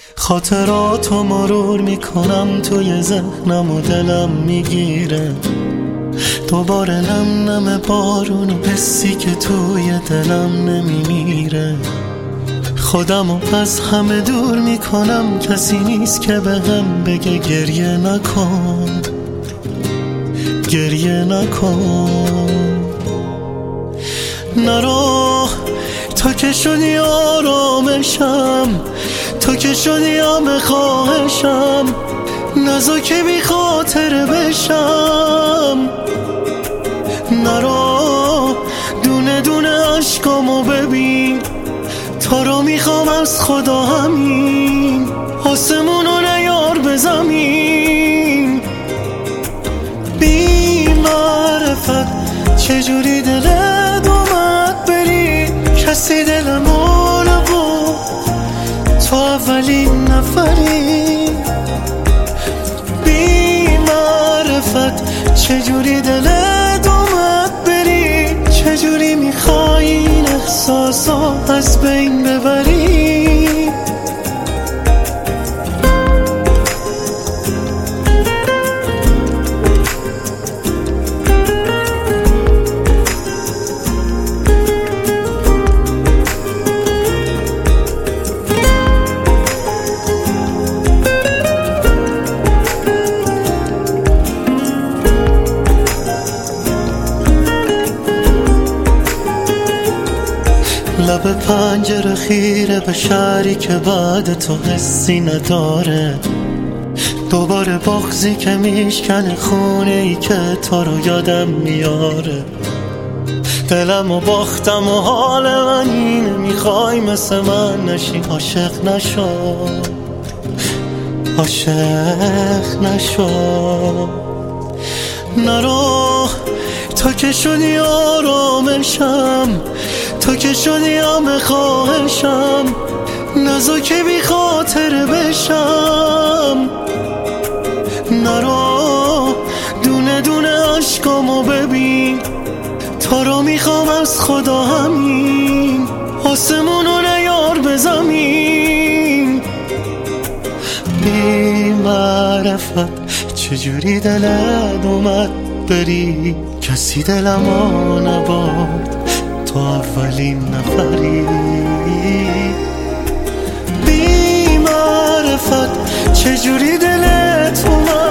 خاطراتو مرور میکنم توی ذهنم و دلم میگیره دوباره نم نم بارون و حسی که توی دلم نمیمیره. خودمو از همه دور میکنم، کسی نیست که بهم بگه گریه نکن، گریه نکن. نرو تا که شدی آرامشم، تو که شدی همه خواهشم، نزا که بی خاطر بشم. نرو دونه دونه عشقامو ببین، تا رو میخوام از خدا همین، آسمونو نیار به زمین. بی معرفت چجوری دلت اومد بری، کسی دلمو نبود، تو اولین نفری. بی معرفت چجوری دلت اومد بری، چجوری میخوای این احساسا از بین ببری. لب پنجره خیره به شهری که بعد تو حسی نداره، دوباره بغضی که میشکنه خونه ای که تو رو یادم میاره. دلم و باختم و حال من اینه، میخوای مثل من نشی، عاشق نشو، عاشق نشو. نرو تا که شدی آرامشم، تو که شدی همه خواهشم، نزا که بی خاطر بشم. نرو دونه دونه عشقامو ببین، تا رو میخوام از خدا همین، آسمونو نیار به زمین. بی معرفت چجوری دلت اومد بری، کسی دلمو نبرد، تو اولین نفری. بی معرفت چجوری دلت اومد